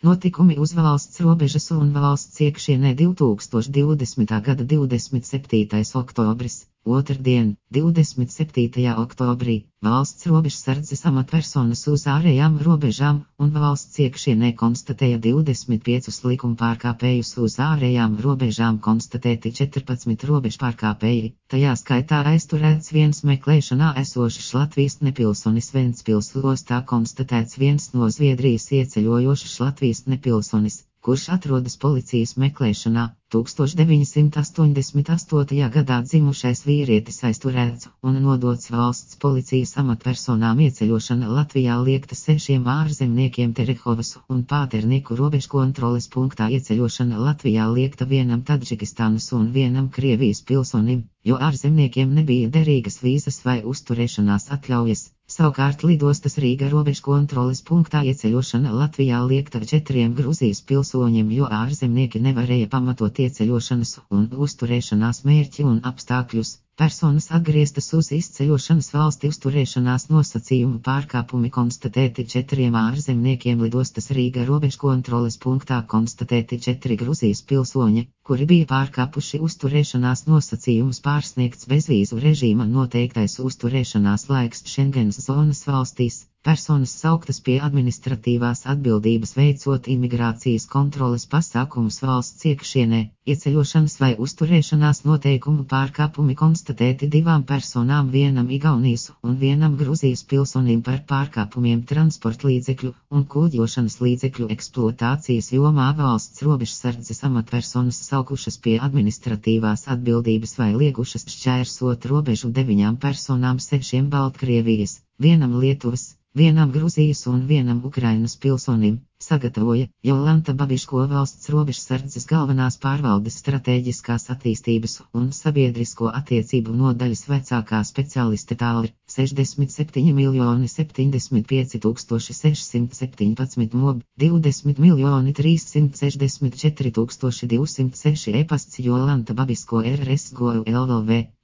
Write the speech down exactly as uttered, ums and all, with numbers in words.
Notikumi uz valsts robežas un valsts iekšienē divtūkstoš divdesmitā gada divdesmit septītais oktobris. Otrdien, divdesmit septītajā oktobrī, valsts robežsardzes amatpersonas uz ārējām robežām un valsts iekšienē konstatēja divdesmit piecus likumpārkāpējus uz ārējām robežām konstatēti četrpadsmit robežpārkāpēji, tajā skaitā aizturēts viens meklēšanā esošs Latvijas nepilsonis Ventspils ostā konstatēts viens no Zviedrijas ieceļojošs Latvijas nepilsonis, kurš atrodas policijas meklēšanā. tūkstoš deviņsimt astoņdesmit astotajā gadā dzimušais vīrietis aizturēts un nodots valsts policijas amatpersonām. Ieceļošana Latvijā liekta sešiem ārzemniekiem Terehovas un Pāternieku robežkontroles punktā. Ieceļošana Latvijā liekta vienam Tadžikistānas un vienam Krievijas pilsonim, jo ārzemniekiem nebija derīgas vīzas vai uzturēšanās atļaujas. Savukārt lidostas Rīga robežkontroles punktā ieceļošana Latvijā liekta četriem Gruzijas pilsoņiem, jo ārzemnieki nevarēja pamatot ieceļošanas un uzturēšanās mērķi un apstākļus. Personas atgrieztas uz izceļošanas valsti. Uzturēšanās nosacījumu pārkāpumi konstatēti četriem ārzemniekiem. Lidostas Rīga robežkontroles punktā konstatēti četri Gruzijas pilsoņi, kuri bija pārkāpuši uzturēšanās nosacījumus. Pārsniegts bezvīzu režīma noteiktais uzturēšanās laiks Schengens zonas valstīs. Personas sauktas pie administratīvās atbildības veicot imigrācijas kontroles pasākumus valsts iekšienē. Ieceļošanas vai uzturēšanās noteikumu pārkāpumi konstatēti divām personām, vienam Igaunijas un vienam Gruzijas pilsonim par pārkāpumiem transportlīdzekļu un kuģošanas līdzekļu eksploatācijas jomā. Valsts robežsardzes amatpersonas saukušas pie administratīvās atbildības vai liegušas šķērsot robežu deviņām personām, sešiem Baltkrievijas, vienam Lietuvas, vienam Gruzijas un vienam Ukrainas pilsonim. Sagatavoja Jolanta Babiško, valsts robežsardzes galvenās pārvaldes stratēģiskās attīstības un sabiedrisko attiecību nodaļas vecākā speciāliste. Tālri sešdesmit septiņi miljoni septiņdesmit pieci tūkstoši sešsimt septiņpadsmit mob, divdesmit miljoni trīssimt sešdesmit četri tūkstoši divsimt seši e-pasts Jolanta Babiško R S G O L V.